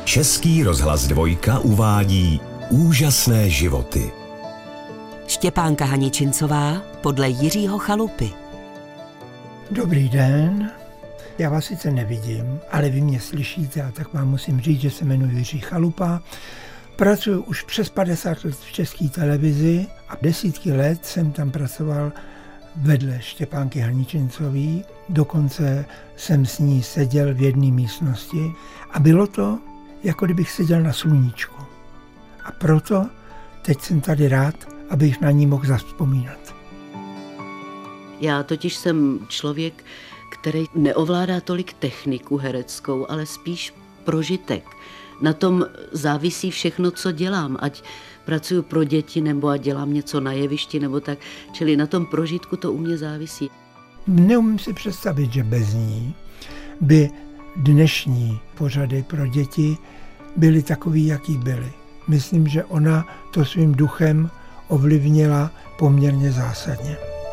Český rozhlas Dvojka uvádí Úžasné životy. Štěpánka Haničincová podle Jiřího Chalupy. Dobrý den, já vás sice nevidím, ale vy mě slyšíte, a tak vám musím říct, že se jmenuji Jiří Chalupa. Pracuji už přes 50 let v České televizi a desítky let jsem tam pracoval vedle Štěpánky Haničincové. Dokonce jsem s ní seděl v jedné místnosti a bylo to, jako kdybych seděl na sluníčku. A proto teď jsem tady rád, abych na ní mohl zavzpomínat. Já totiž jsem člověk, který neovládá tolik techniku hereckou, ale spíš prožitek. Na tom závisí všechno, co dělám, ať pracuji pro děti, nebo ať dělám něco na jevišti, nebo tak. Čili na tom prožitku to u mě závisí. Neumím si představit, že bez ní by dnešní pořady pro děti byly takový, jaký byly. Myslím, že ona to svým duchem ovlivnila poměrně zásadně.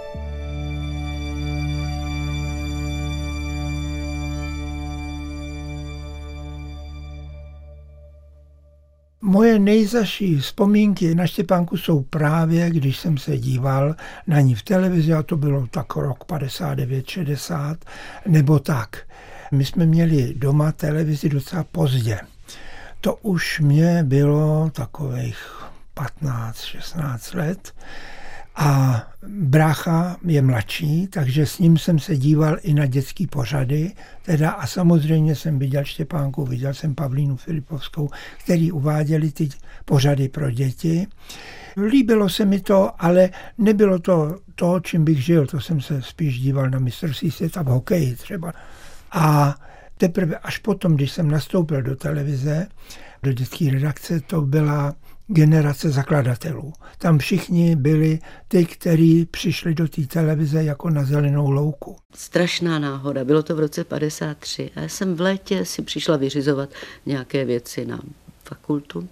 Moje nejzazší vzpomínky na Štěpánku jsou právě, když jsem se díval na ní v televizi, a to bylo tak rok 59, 60, nebo tak. My jsme měli doma televizi docela pozdě. To už mě bylo takových 15, 16 let a brácha je mladší, takže s ním jsem se díval i na dětský pořady, a samozřejmě jsem viděl Štěpánku, viděl jsem Pavlínu Filipovskou, který uváděli ty pořady pro děti. Líbilo se mi to, ale nebylo to, čím bych žil, to jsem se spíš díval na mistrovství světa v hokeji třeba. A teprve až potom, když jsem nastoupil do televize, do dětské redakce, to byla generace zakladatelů. Tam všichni byli ty, kteří přišli do té televize jako na zelenou louku. Strašná náhoda, bylo to v roce 53 a já jsem v létě si přišla vyřizovat nějaké věci na fakultu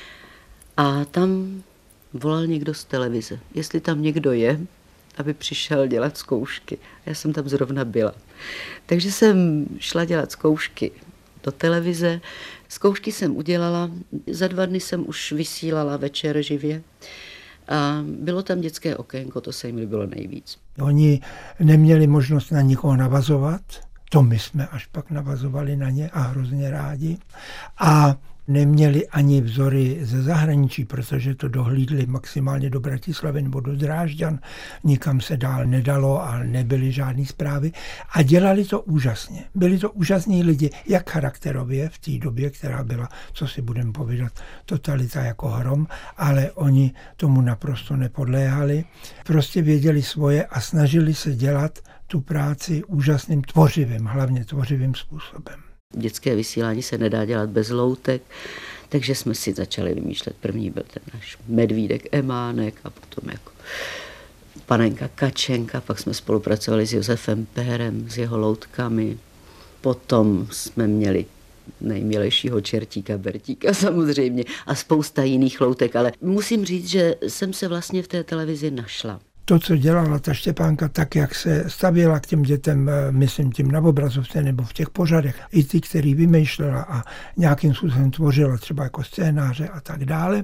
a tam volal někdo z televize, jestli tam někdo je, aby přišel dělat zkoušky. Já jsem tam zrovna byla. Takže jsem šla dělat zkoušky do televize. Zkoušky jsem udělala, za 2 dny jsem už vysílala večer živě a bylo tam dětské okénko, to se jim líbilo nejvíc. Oni neměli možnost na nikoho navazovat, to my jsme až pak navazovali na ně a hrozně rádi. A neměli ani vzory ze zahraničí, protože to dohlídli maximálně do Bratislavy nebo do Drážďan. Nikam se dál nedalo a nebyly žádné zprávy. A dělali to úžasně. Byli to úžasní lidi, jak charakterově v té době, která byla, co si budeme povídat, totalita jako hrom, ale oni tomu naprosto nepodléhali. Prostě věděli svoje a snažili se dělat tu práci úžasným, hlavně tvořivým způsobem. Dětské vysílání se nedá dělat bez loutek, takže jsme si začali vymýšlet. První byl ten náš medvídek Emánek a potom jako panenka Kačenka, pak jsme spolupracovali s Josefem Pérem, s jeho loutkami. Potom jsme měli nejmilejšího čertíka Bertíka samozřejmě a spousta jiných loutek, ale musím říct, že jsem se vlastně v té televizi našla. To, co dělala ta Štěpánka, tak, jak se stavěla k těm dětem, myslím tím na obrazovce nebo v těch pořadech, i ty, který vymýšlela a nějakým způsobem tvořila třeba jako scénáře a tak dále,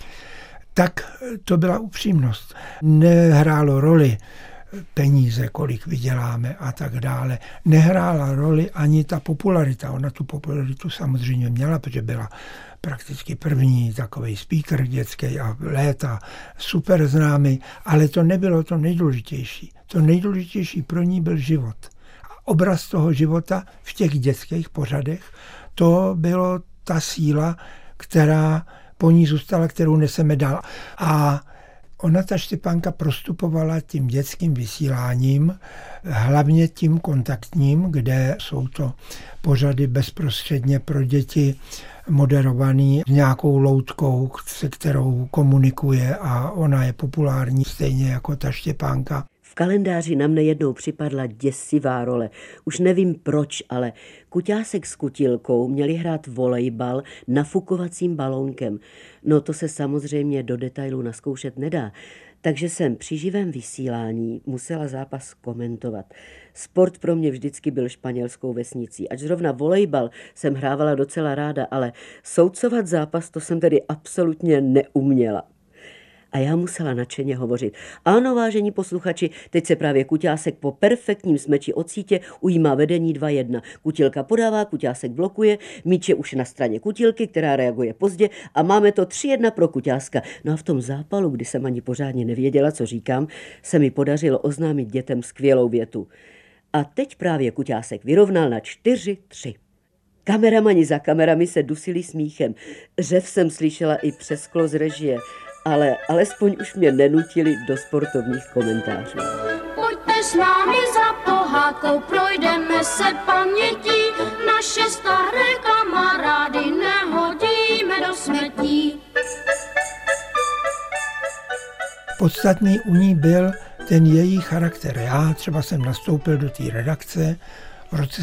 tak to byla upřímnost. Nehrálo roli peníze, kolik vyděláme a tak dále. Nehrála roli ani ta popularita. Ona tu popularitu samozřejmě měla, protože byla prakticky první takovej speaker dětský a léta super známý, ale to nebylo to nejdůležitější. To nejdůležitější pro ní byl život. A obraz toho života v těch dětských pořadech, to bylo ta síla, která po ní zůstala, kterou neseme dál. A ona, ta Štěpánka, prostupovala tím dětským vysíláním, hlavně tím kontaktním, kde jsou to pořady bezprostředně pro děti moderovaný nějakou loutkou, se kterou komunikuje a ona je populární stejně jako ta Štěpánka. V kalendáři na mne jednou připadla děsivá role. Už nevím proč, ale Kuťásek s Kutilkou měli hrát volejbal nafukovacím balónkem. No to se samozřejmě do detailu nazkoušet nedá. takže jsem při živém vysílání musela zápas komentovat. Sport pro mě vždycky byl španělskou vesnicí. Ač zrovna volejbal jsem hrávala docela ráda, ale soudcovat zápas to jsem tedy absolutně neuměla. A já musela nadšeně hovořit. Ano, vážení posluchači, teď se právě Kuťásek po perfektním smeči od sítě ujímá vedení 2-1. Kutilka podává, Kuťásek blokuje, míč je už na straně Kutilky, která reaguje pozdě a máme to 3-1 pro Kuťáska. No a v tom zápalu, kdy jsem ani pořádně nevěděla, co říkám, se mi podařilo oznámit dětem skvělou větu. A teď právě Kuťásek vyrovnal na 4-3. Kameramani za kamerami se dusili smíchem. Řev jsem slyšela i přes sklo z režie. Ale alespoň už mě nenutili do sportovních komentářů. Pojďte s námi za pohádkou, projdeme se pamětí, naše staré kamarády nehodíme do smetí. Podstatný u ní byl ten její charakter. Já třeba jsem nastoupil do té redakce v roce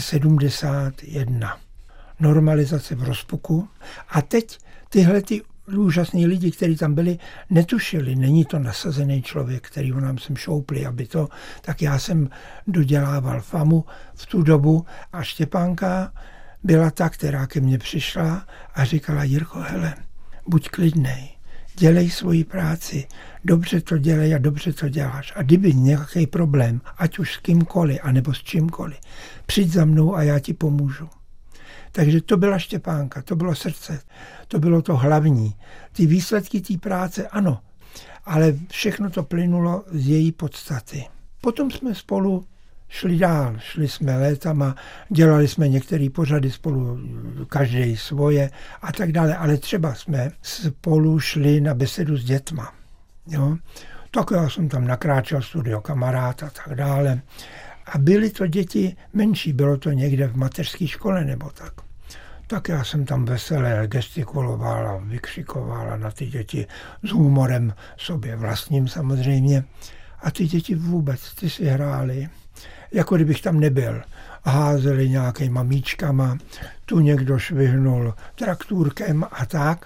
71. Normalizace v rozpuku. A teď tyhle úžasní lidi, kteří tam byli, netušili, není to nasazený člověk, který ho nám sem šoupli, aby to, tak já jsem dodělával famu v tu dobu a Štěpánka byla ta, která ke mně přišla a říkala: Jirko, hele, buď klidnej, dělej svoji práci, dobře to dělej a dobře to děláš. A kdyby nějaký problém, ať už s kýmkoliv, anebo s čímkoliv, přijď za mnou a já ti pomůžu. Takže to byla Štěpánka, to bylo srdce, to bylo to hlavní. Ty výsledky té práce, ano, ale všechno to plynulo z její podstaty. Potom jsme spolu šli dál, šli jsme létama, dělali jsme některé pořady spolu, každý svoje a tak dále, ale třeba jsme spolu šli na besedu s dětma. Jo? Tak já jsem tam nakráčel, studio kamarád a tak dále. A byly to děti menší, bylo to někde v mateřské škole nebo tak. Tak já jsem tam veselé gestikuloval a vykřikoval a na ty děti s humorem sobě vlastním samozřejmě. A ty děti vůbec, ty si hráli, jako kdybych tam nebyl. Házeli nějakýma míčkama, tu někdo švihnul traktůrkem a tak.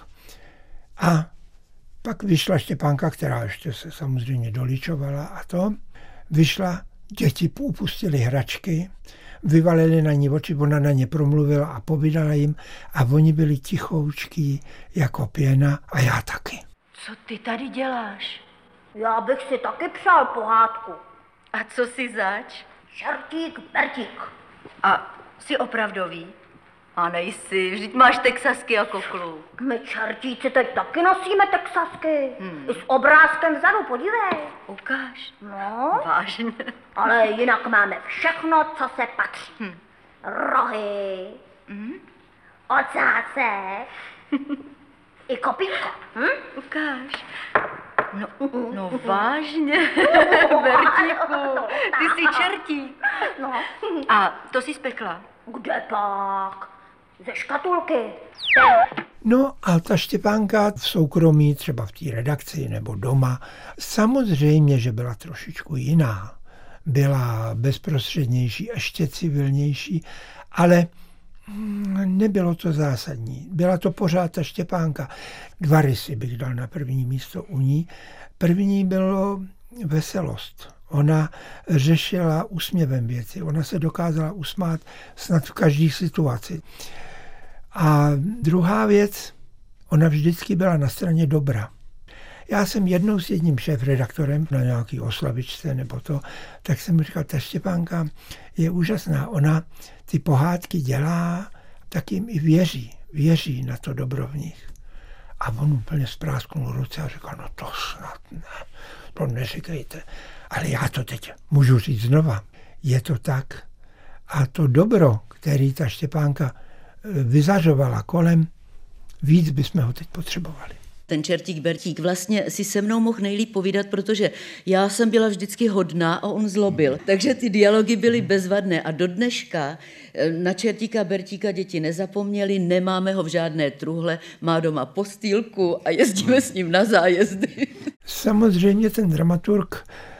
A pak vyšla Štěpánka, která ještě se samozřejmě dolíčovala a to. Vyšla, děti upustili hračky, vyvalili na ní oči, ona na ně promluvila a povídala jim a oni byli tichoučký jako pěna a já taky. Co ty tady děláš? Já bych si taky přál pohádku. A co si zač? Čertík, Bertík. A jsi opravdový? A nejsi, vždyť máš texasky jako kluk. My čertíci teď taky nosíme texasky. I s obrázkem vzadu, podívej. Ukáž. No. Vážně. Ale jinak máme všechno, co se patří. Rohy, ocácek i kopítko. Ukáž. No vážně, Bertíku, ty jsi čertík. No. A to jsi spekla? Kde pak? Ze škatulky. No a ta Štěpánka v soukromí, třeba v té redakci nebo doma, samozřejmě, že byla trošičku jiná. Byla bezprostřednější, ještě civilnější, ale nebylo to zásadní. Byla to pořád ta Štěpánka. 2 rysy bych dal na první místo u ní. První bylo veselost. Ona řešila úsměvem věci. Ona se dokázala usmát snad v každé situaci. A druhá věc, ona vždycky byla na straně dobra. Já jsem jednou s jedním šéfredaktorem na nějaký oslavičce nebo to, tak jsem mu říkal, ta Štěpánka je úžasná. Ona ty pohádky dělá, tak jim i věří na to dobro v nich. A on úplně sprásknul ruce a říkal, no to snad ne, to neříkejte. Ale já to teď můžu říct znova. Je to tak. A to dobro, který ta Štěpánka vyzařovala kolem, víc bychom ho teď potřebovali. Ten čertík Bertík vlastně si se mnou mohl nejlíp povídat, protože já jsem byla vždycky hodná a on zlobil. Takže ty dialogy byly bezvadné a do dneška na čertíka Bertíka děti nezapomněli, nemáme ho v žádné truhle, má doma postýlku a jezdíme s ním na zájezdy. Samozřejmě ten dramaturg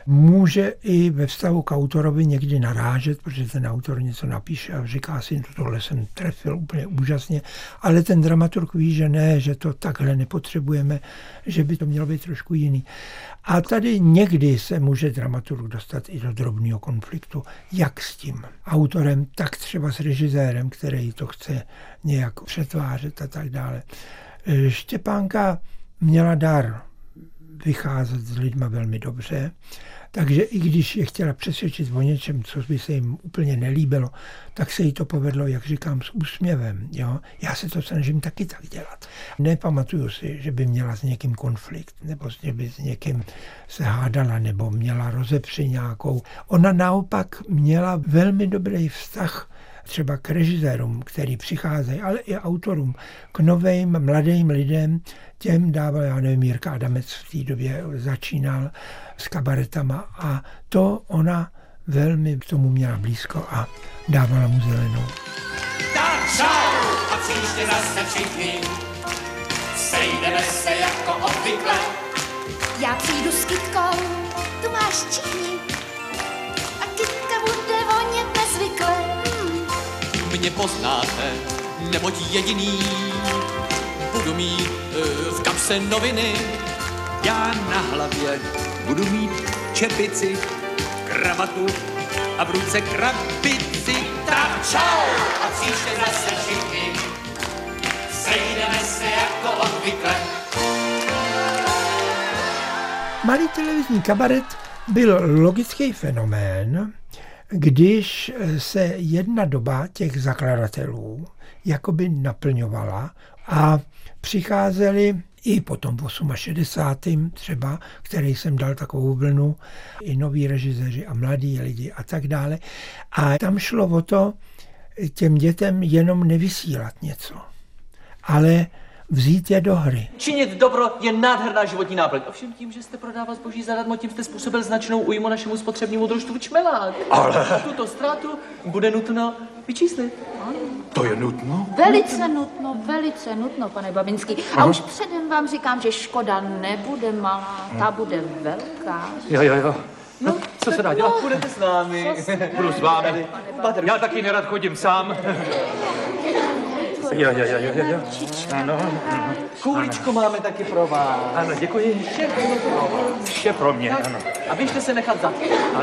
může i ve vztahu k autorovi někdy narážet, protože ten autor něco napíše a říká si, tohle jsem trefil úplně úžasně, ale ten dramaturg ví, že ne, že to takhle nepotřebujeme, že by to mělo být trošku jiný. A tady někdy se může dramaturg dostat i do drobného konfliktu, jak s tím autorem, tak třeba s režisérem, který to chce nějak přetvářet a tak dále. Štěpánka měla dar vycházet s lidma velmi dobře, takže i když je chtěla přesvědčit o něčem, co by se jim úplně nelíbilo, tak se jí to povedlo, jak říkám, s úsměvem. Jo? Já se to snažím taky tak dělat. Nepamatuju si, že by měla s někým konflikt, nebo že by s někým se hádala, nebo měla rozepři nějakou. Ona naopak měla velmi dobrý vztah třeba k režisérům, který přicházejí, ale i autorům, k novým mladým lidem, těm dával, já nevím, Jirka Adamec v té době začínal s kabaretama a to ona velmi k tomu měla blízko a dávala mu zelenou. Tak čau a příště zase všichni, sejdeme se jako obvykle. Já přijdu s kytkou, tu máš čichni a kytka bude vonět nezvykle. Mě poznáte, neboť jediný budu mít v kapse noviny. Já na hlavě budu mít čepici, kravatu a v ruce krabici. Tak čau a příště zase všichni, sejdeme se jako obvykle. Malý televizní kabaret byl logický fenomén, když se jedna doba těch zakladatelů jakoby naplňovala a přicházeli i potom v 68. třeba, který jsem dal takovou vlnu, i noví režiséři a mladí lidi a tak dále. A tam šlo o to těm dětem jenom nevysílat něco, ale vzít je do hry. Činit dobro je nádherná životní náplň. Ovšem tím, že jste prodával zboží zadarmo, tím jste způsobil značnou újmu našemu spotřebnímu družstvu Čmelák. Ale... A tuto ztrátu bude nutno vyčíslit. To je nutno? Velice nutno, pane Babinský. A už předem vám říkám, že škoda nebude malá, ta bude velká. Jo. No, co se dá dělat? Budete s námi. Budu s vámi. Já taky nerad chodím sám. Jo. Ano. Kůličko máme taky pro vás. Ano, děkuji. Vše pro mě, ano. A běžte se nechat za.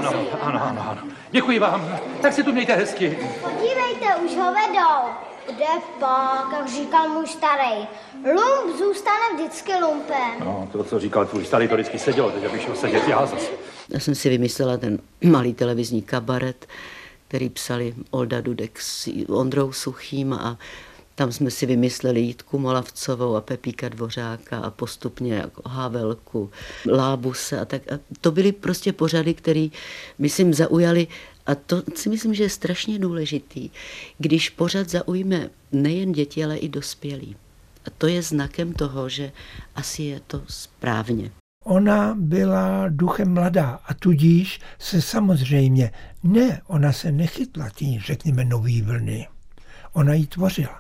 Ano. Děkuji vám. Tak si tu mějte hezky. Podívejte, už ho vedou. Kde pak, jak říkal můj starý. Lump zůstane vždycky lumpem. No, to, co říkal tvůj starý, to vždycky sedělo, teď abych šel sedět já zase. Já jsem si vymyslela ten malý televizní kabaret, který psali Olda Dudek s Ondrou Suchým a tam jsme si vymysleli Jitku Molavcovou a Pepíka Dvořáka a postupně jako Havelku, Lábuse a tak. A to byly prostě pořady, které, myslím, zaujaly. A to si myslím, že je strašně důležitý, když pořad zaujme nejen děti, ale i dospělí. A to je znakem toho, že asi je to správně. Ona byla duchem mladá a tudíž se samozřejmě, ona se nechytla tím, řekněme, nový vlny. Ona ji tvořila.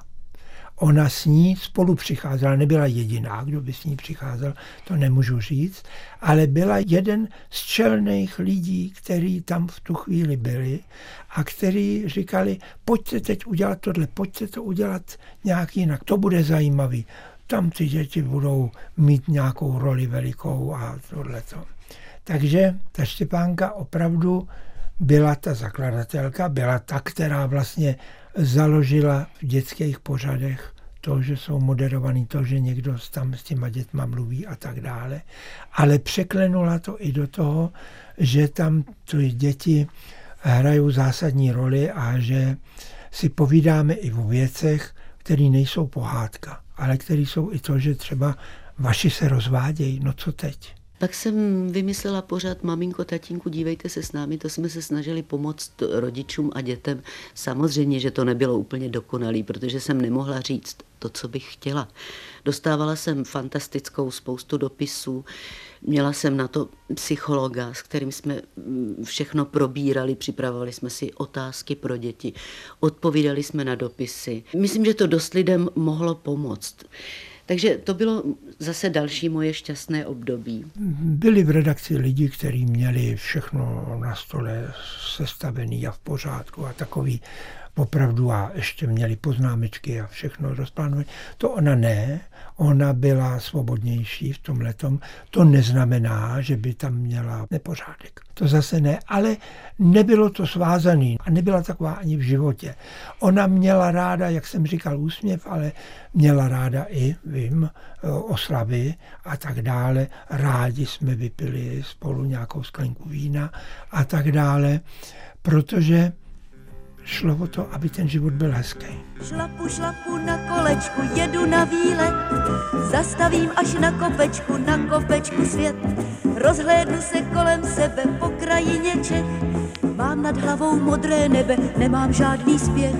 Ona s ní spolu přicházela, nebyla jediná, kdo by s ní přicházel, to nemůžu říct, ale byla jeden z čelných lidí, kteří tam v tu chvíli byli a kteří říkali, pojďte teď udělat tohle, pojďte to udělat nějak jinak, to bude zajímavý. Tam ty děti budou mít nějakou roli velikou a tohleto. Takže ta Štěpánka opravdu byla ta zakladatelka, byla ta, která vlastně založila v dětských pořadech to, že jsou moderovaný, to, že někdo tam s těma dětma mluví a tak dále. Ale překlenula to i do toho, že tam ty děti hrajou zásadní roli a že si povídáme i o věcech, které nejsou pohádka, ale které jsou i to, že třeba vaši se rozvádějí, no co teď? Pak jsem vymyslela pořád Maminko, tatínku, dívejte se s námi, to jsme se snažili pomoct rodičům a dětem. Samozřejmě, že to nebylo úplně dokonalý, protože jsem nemohla říct to, co bych chtěla. Dostávala jsem fantastickou spoustu dopisů, měla jsem na to psychologa, s kterým jsme všechno probírali, připravovali jsme si otázky pro děti, odpovídali jsme na dopisy. Myslím, že to dost lidem mohlo pomoct. Takže to bylo zase další moje šťastné období. Byli v redakci lidi, kteří měli všechno na stole sestavený a v pořádku a takový opravdu a ještě měli poznámečky a všechno rozplánované. To ona ne, ona byla svobodnější v tomhletom. To neznamená, že by tam měla nepořádek. To zase ne, ale nebylo to svázané a nebyla taková ani v životě. Ona měla ráda, jak jsem říkal, úsměv, ale měla ráda i, vím, oslavy a tak dále. Rádi jsme vypili spolu nějakou sklenku vína a tak dále, protože šlo o to, aby ten život byl hezký. Šlapu na kolečku, jedu na výlet, zastavím až na kopečku svět. Rozhlédnu se kolem sebe po krajině Čech, mám nad hlavou modré nebe, nemám žádný spěch.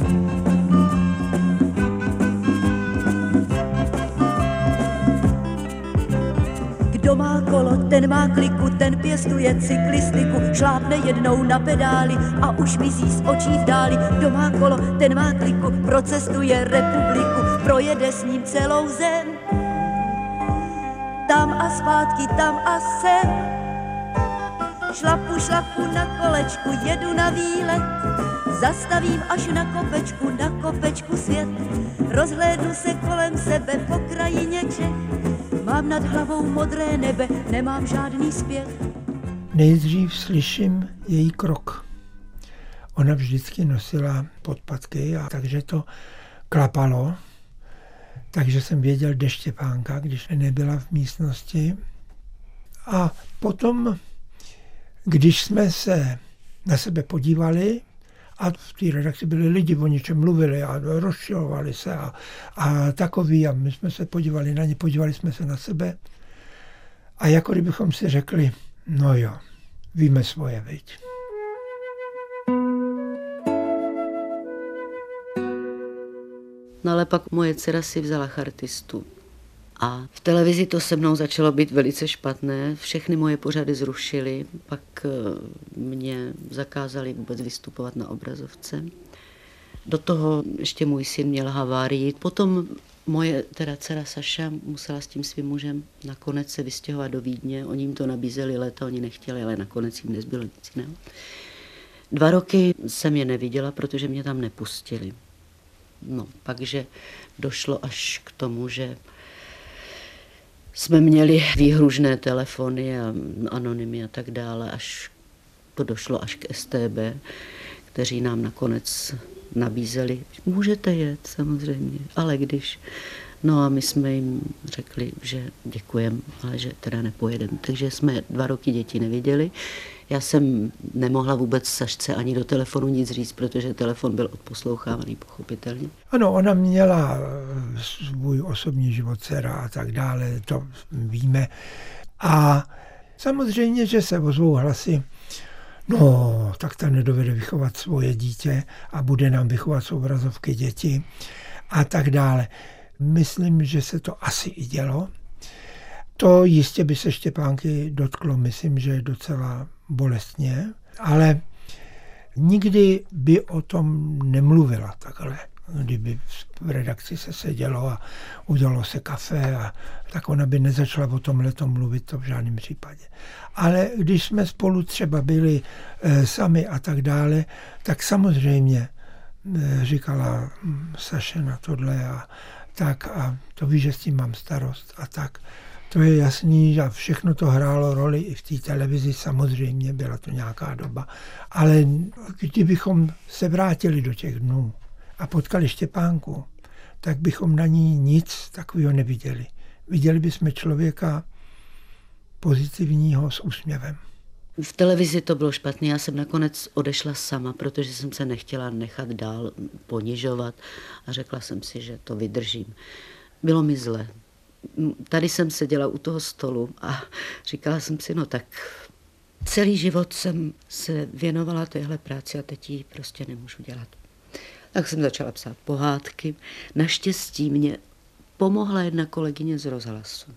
Kdo má kolo, ten má kliku, ten pěstuje cyklistiku, šlápne jednou na pedály a už mizí z očí v dáli. Kdo má kolo, ten má kliku, procestuje republiku, projede s ním celou zem. Tam a zpátky, tam a sem. Šlapu na kolečku, jedu na výlet, zastavím až na kopečku svět. Rozhlédnu se kolem sebe po krajině Čech, mám nad hlavou modré nebe, nemám žádný spěch. Nejdřív slyším její krok. Ona vždycky nosila podpatky a takže to klapalo. Takže jsem věděl, kde Štěpánka, když nebyla v místnosti. A potom, když jsme se na sebe podívali, a v té redakci byli lidi, o něčem mluvili a rozčilovali se a takový. A my jsme se podívali na ně, podívali jsme se na sebe. A jako kdybychom si řekli, no jo, víme svoje, viď. No ale pak moje dcera si vzala chartistu. A v televizi to se mnou začalo být velice špatné. Všechny moje pořady zrušili, pak mě zakázali vůbec vystupovat na obrazovce. Do toho ještě můj syn měl havárii. Potom moje dcera Saša musela s tím svým mužem nakonec se vystěhovat do Vídně. Oni jim to nabízeli léta, oni nechtěli, ale nakonec jim nezbylo nic jiného. 2 roky jsem je neviděla, protože mě tam nepustili. No, pakže došlo až k tomu, že jsme měli výhružné telefony a anonymy a tak dále, až to došlo až k STB, kteří nám nakonec nabízeli, můžete jet samozřejmě, ale když. No a my jsme jim řekli, že děkujeme, ale že teda nepojedeme. Takže jsme 2 roky děti neviděli. Já jsem nemohla vůbec Sašce ani do telefonu nic říct, protože telefon byl odposlouchávaný pochopitelně. Ano, ona měla svůj osobní život, dcera a tak dále, to víme. A samozřejmě, že se ozvou hlasy, no, tak ta nedovede vychovat svoje dítě a bude nám vychovat z obrazovky děti a tak dále. Myslím, že se to asi i dělo. To jistě by se Štěpánky dotklo, myslím, že docela bolestně, ale nikdy by o tom nemluvila takhle. Kdyby v redakci se sedělo a udělalo se kafe, tak ona by nezačala o tomhletom mluvit, to v žádném případě. Ale když jsme spolu třeba byli sami a tak dále, tak samozřejmě říkala Saše na tohle a tak a to ví, že s tím mám starost a tak. To je jasný, že všechno to hrálo roli i v té televizi, samozřejmě byla to nějaká doba. Ale kdybychom se vrátili do těch dnů a potkali Štěpánku, tak bychom na ní nic takového neviděli. Viděli bychom člověka pozitivního s úsměvem. V televizi to bylo špatné, já jsem nakonec odešla sama, protože jsem se nechtěla nechat dál ponižovat a řekla jsem si, že to vydržím. Bylo mi zle. Tady jsem seděla u toho stolu a říkala jsem si, no tak celý život jsem se věnovala téhle práci a teď ji prostě nemůžu dělat. Tak jsem začala psát pohádky. Naštěstí mě pomohla jedna kolegyně z rozhlasu,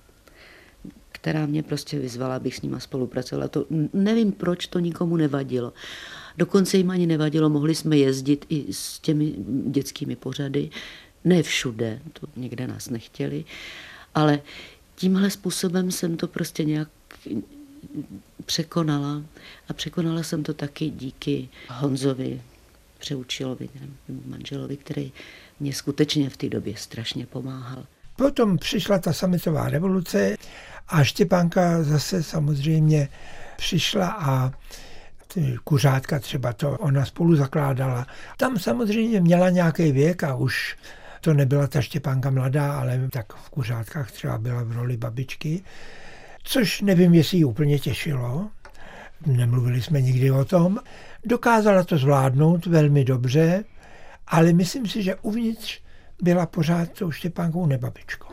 která mě prostě vyzvala, abych s nima spolupracovala. To, nevím, proč to nikomu nevadilo. Dokonce jim ani nevadilo, mohli jsme jezdit i s těmi dětskými pořady. Ne všude, to někde nás nechtěli, ale tímhle způsobem jsem to prostě nějak překonala. A překonala jsem to taky díky Honzovi Přeučilovi, manželovi, který mě skutečně v té době strašně pomáhal. Potom přišla ta sametová revoluce a Štěpánka zase samozřejmě přišla a kuřátka třeba to ona spolu zakládala. Tam samozřejmě měla nějaký věk a už to nebyla ta Štěpánka mladá, ale tak v kuřátkách třeba byla v roli babičky, což nevím, jestli ji úplně těšilo. Nemluvili jsme nikdy o tom. Dokázala to zvládnout velmi dobře, ale myslím si, že uvnitř byla pořád tou Štěpánkou nebabičkou.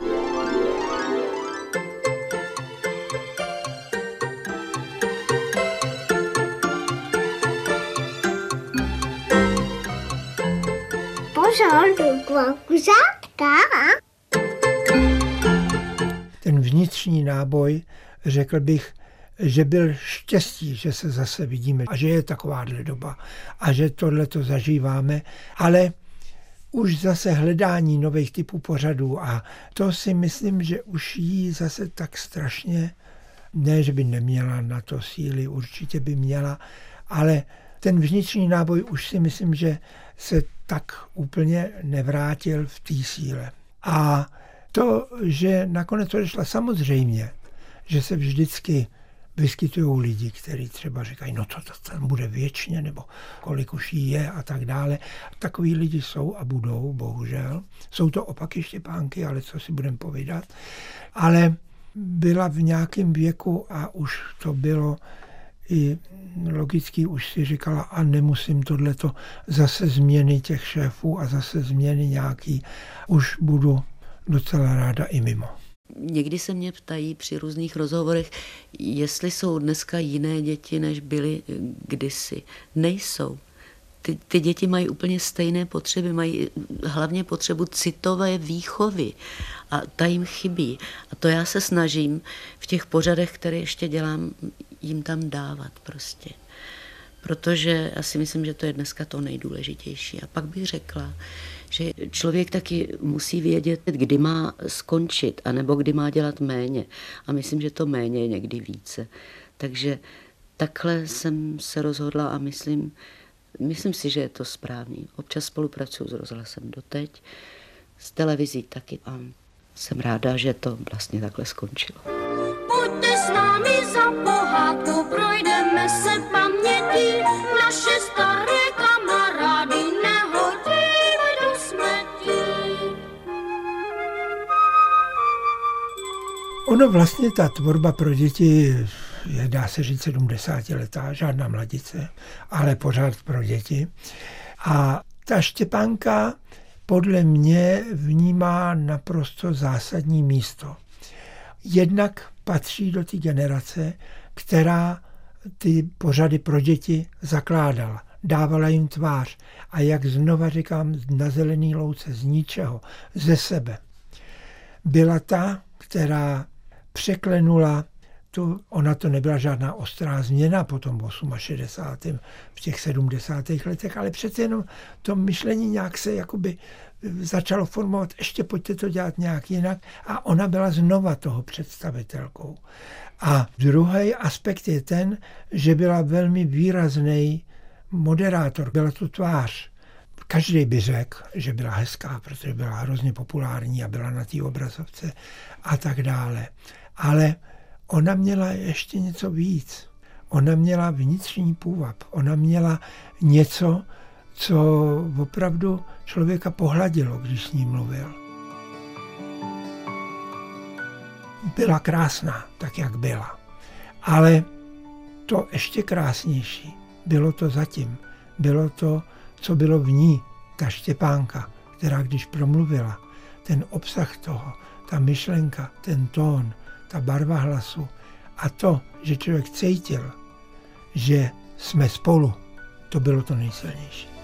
Ten vnitřní náboj, řekl bych, že byl štěstí, že se zase vidíme a že je takováhle doba a že tohleto zažíváme, ale už zase hledání nových typů pořadů a to si myslím, že už jí zase tak strašně, ne, že by neměla na to síly, určitě by měla, ale ten vnitřní náboj už si myslím, že se tak úplně nevrátil v té síle. A to, že nakonec odešla, samozřejmě, že se vždycky vyskytují lidi, kteří třeba říkají, no to tam bude věčně, nebo kolik už jí je a tak dále. Takový lidi jsou a budou, bohužel. Jsou to opaky Štěpánky, ale co si budeme povídat. Ale byla v nějakém věku a už to bylo i logicky, už si říkala, a nemusím tohleto zase změny těch šéfů a zase změny nějaký. Už budu docela ráda i mimo. Někdy se mě ptají při různých rozhovorech, jestli jsou dneska jiné děti, než byly kdysi. Nejsou. Ty děti mají úplně stejné potřeby, mají hlavně potřebu citové výchovy a ta jim chybí. A to já se snažím v těch pořadech, které ještě dělám, jim tam dávat prostě. Protože já si myslím, že to je dneska to nejdůležitější. A pak bych řekla, že člověk taky musí vědět, kdy má skončit, anebo kdy má dělat méně. A myslím, že to méně je někdy více. Takže takhle jsem se rozhodla a myslím si, že je to správný. Občas spolupracuju s rozhlasem doteď, s televizí taky a jsem ráda, že to vlastně takhle skončilo. Pojďte s námi za pohádku, projdeme se pamětí, naše staré kamarády nehodíme do smetí. Ono vlastně ta tvorba pro děti je, dá se říct, 70letá, žádná mladice, ale pořád pro děti. A ta Štěpánka podle mě vnímá naprosto zásadní místo. Jednak patří do té generace, která ty pořady pro děti zakládala. Dávala jim tvář. A jak znova říkám, na zelený louce, z ničeho, ze sebe. Byla ta, která překlenula ona to nebyla žádná ostrá změna po tom 68. v těch 70. letech, ale přece jenom to myšlení nějak se jakoby začalo formovat, ještě pojďte to dělat nějak jinak a ona byla znova toho představitelkou. A druhý aspekt je ten, že byla velmi výrazný moderátor, byla to tvář. Každý by řekl, že byla hezká, protože byla hrozně populární a byla na té obrazovce a tak dále. Ale ona měla ještě něco víc. Ona měla vnitřní půvab. Ona měla něco, co opravdu člověka pohladilo, když s ní mluvil. Byla krásná, tak jak byla. Ale to ještě krásnější bylo to zatím. Bylo to, co bylo v ní, ta Štěpánka, která když promluvila, ten obsah toho, ta myšlenka, ten tón, ta barva hlasu a to, že člověk cítil, že jsme spolu, to bylo to nejsilnější.